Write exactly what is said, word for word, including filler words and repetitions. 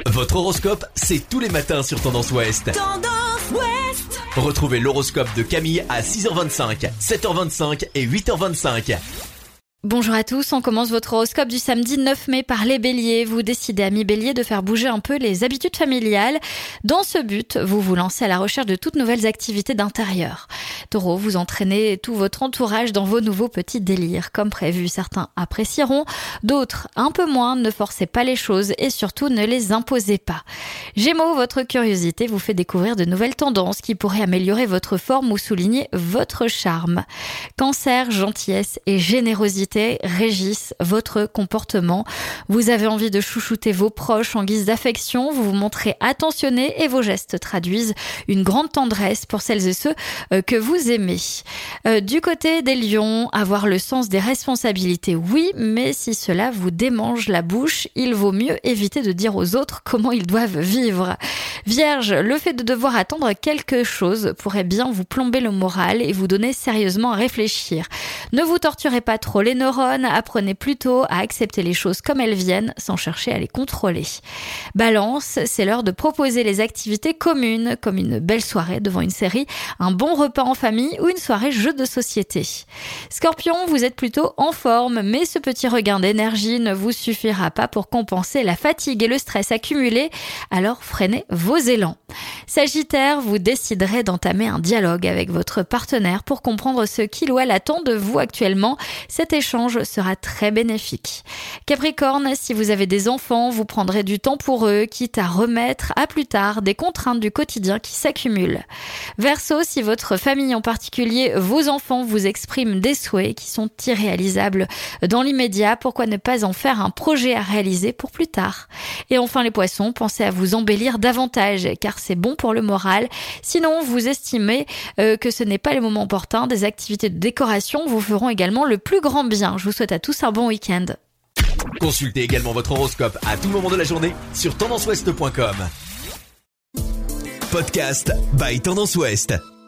Votre horoscope, c'est tous les matins sur Tendance Ouest. Tendance Ouest. Retrouvez l'horoscope de Camille à six heures vingt-cinq, sept heures vingt-cinq et huit heures vingt-cinq. Bonjour à tous, on commence votre horoscope du samedi neuf mai par les béliers. Vous décidez, amis béliers, de faire bouger un peu les habitudes familiales. Dans ce but, vous vous lancez à la recherche de toutes nouvelles activités d'intérieur. Taureau, vous entraînez tout votre entourage dans vos nouveaux petits délires. Comme prévu, certains apprécieront, d'autres un peu moins. Ne forcez pas les choses et surtout ne les imposez pas. Gémeaux, votre curiosité vous fait découvrir de nouvelles tendances qui pourraient améliorer votre forme ou souligner votre charme. Cancer, gentillesse et générosité régissent votre comportement. Vous avez envie de chouchouter vos proches en guise d'affection, vous vous montrez attentionné et vos gestes traduisent une grande tendresse pour celles et ceux euh, que vous aimez. Euh, du côté des lions, avoir le sens des responsabilités, oui, mais si cela vous démange la bouche, il vaut mieux éviter de dire aux autres comment ils doivent vivre. Vierge, le fait de devoir attendre quelque chose pourrait bien vous plomber le moral et vous donner sérieusement à réfléchir. Ne vous torturez pas trop les neurones, apprenez plutôt à accepter les choses comme elles viennent sans chercher à les contrôler. Balance, c'est l'heure de proposer les activités communes comme une belle soirée devant une série, un bon repas en famille ou une soirée jeu de société. Scorpion, vous êtes plutôt en forme, mais ce petit regain d'énergie ne vous suffira pas pour compenser la fatigue et le stress accumulés, alors freinez vos élans. Sagittaire, vous déciderez d'entamer un dialogue avec votre partenaire pour comprendre ce qu'il ou elle attend de vous actuellement. Cet échange sera très bénéfique. Capricorne, si vous avez des enfants, vous prendrez du temps pour eux, quitte à remettre à plus tard des contraintes du quotidien qui s'accumulent. Verseau, si votre famille, en particulier vos enfants, vous expriment des souhaits qui sont irréalisables dans l'immédiat, pourquoi ne pas en faire un projet à réaliser pour plus tard? Et enfin les poissons, pensez à vous embellir davantage, car c'est bon pour le moral. Sinon, vous estimez euh, que ce n'est pas le moment opportun. Des activités de décoration vous feront également le plus grand bien. Je vous souhaite à tous un bon week-end. Consultez également votre horoscope à tout moment de la journée sur tendance ouest point com. Podcast by Tendance Ouest.